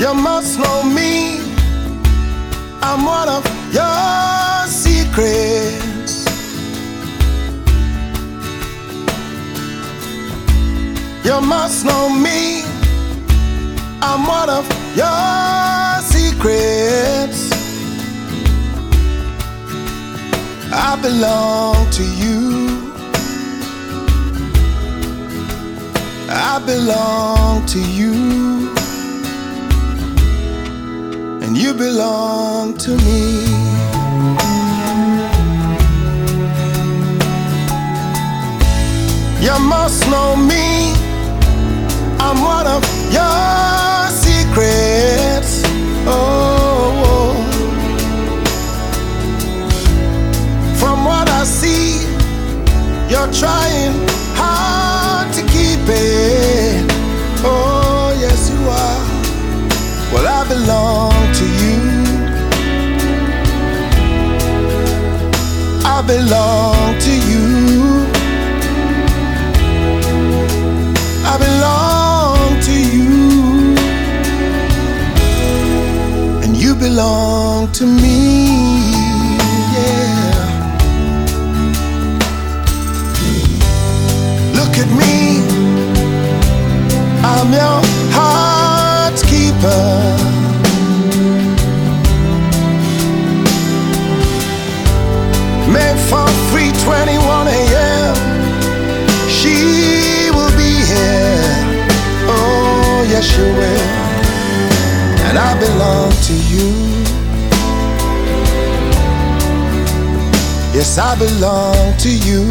You must know me, I'm one of your secrets. You must know me, I'm one of your secrets. I belong to you, I belong to you, and you belong to me. You must know me, I'm one of your secrets. Oh, from what I see, you're trying hard to keep it. Oh, yes you are. Well, I belong to you, I belong to you, I belong to you, and you belong to me, yeah. Look at me, I'm your heart's keeper. Made for 3:21 a.m. She will be here. Oh, yes she will. And I belong to you. Yes, I belong to you.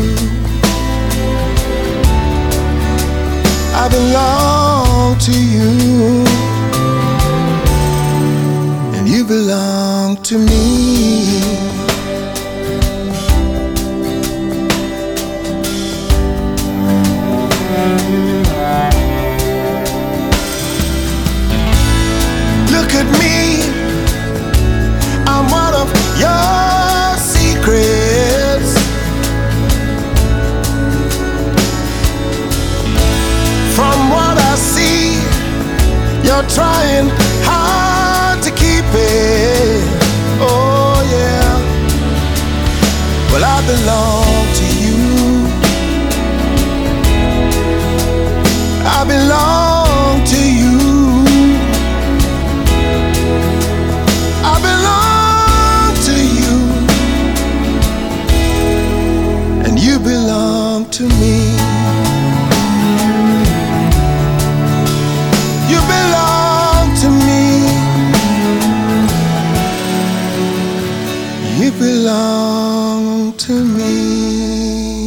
I belong to you, and you belong to me. Look at me, I'm one of your secrets. From what I see, you're trying hard to keep it. Oh yeah. Well, I belong to you, I belong to you, I belong to you, and you belong to me. You belong to me, you belong to me.